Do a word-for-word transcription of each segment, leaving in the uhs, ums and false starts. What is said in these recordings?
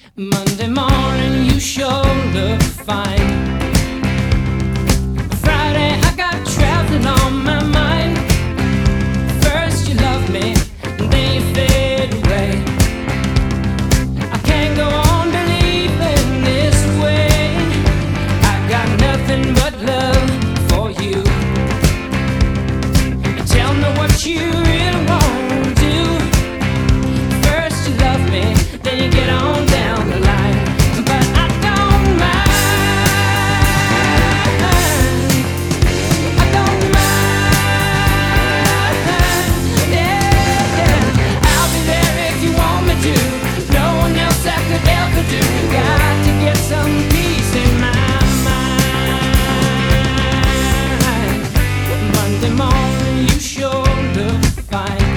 Monday morning, you sure look fine. Friday, I got traveling on my mind. First you love me, and then you fade away. I can't go on believing this way. I got nothing but love for you. Tell me what you really want to do. First you love me, then you get on down the line. But I don't mind, I don't mind, yeah, yeah. I'll be there if you want me to. No one else I could ever do. Got to get some peace in my mind. Monday morning, you sure look fine.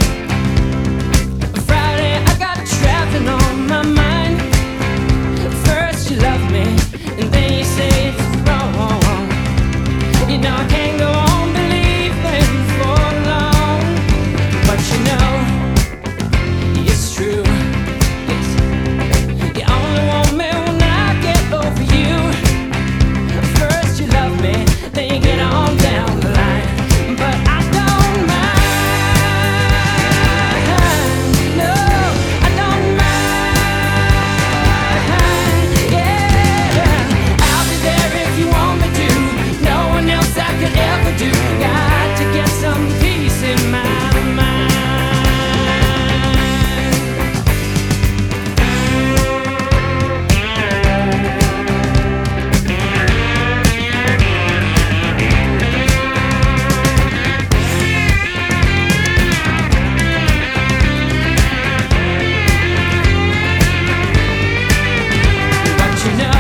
Friday, I got traveling on my mind. First you love me, and then you say it's wrong. You know I can't go on believing for long. But you know, it's true. Yes. You only want me when I get over you. First you love me, then you get on down the line. But I don't mind, no, I don't mind, yeah. I'll be there if you want me to. No one else I could ever do. Got to get some peace in my mind. But you know